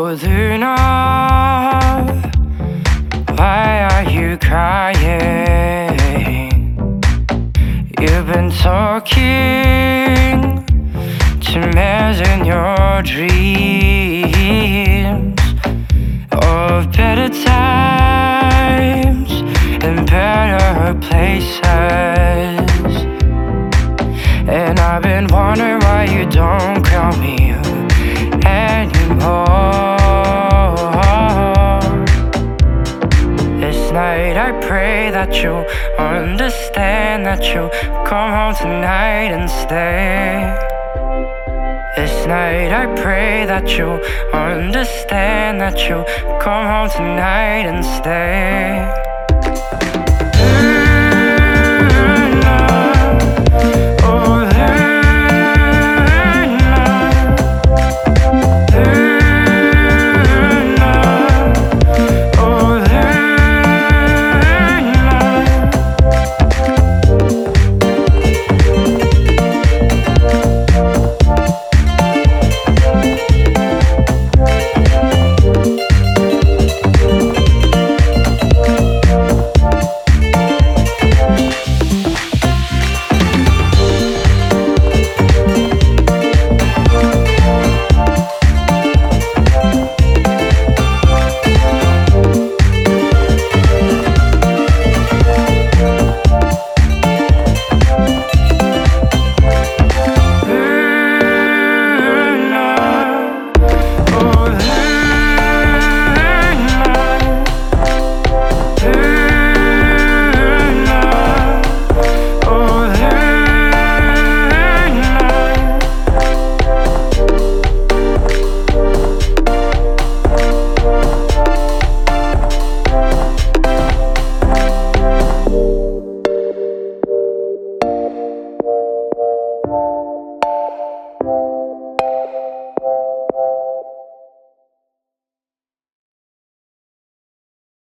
Oh Luna, why are you crying? You've been talking to me in your dreams of better times and better places. And I've been wondering why you don't call me anymore. This night I pray that you'll understand, that you'll come home tonight and stay. This night I pray that you'll understand, that you'll come home tonight and stay.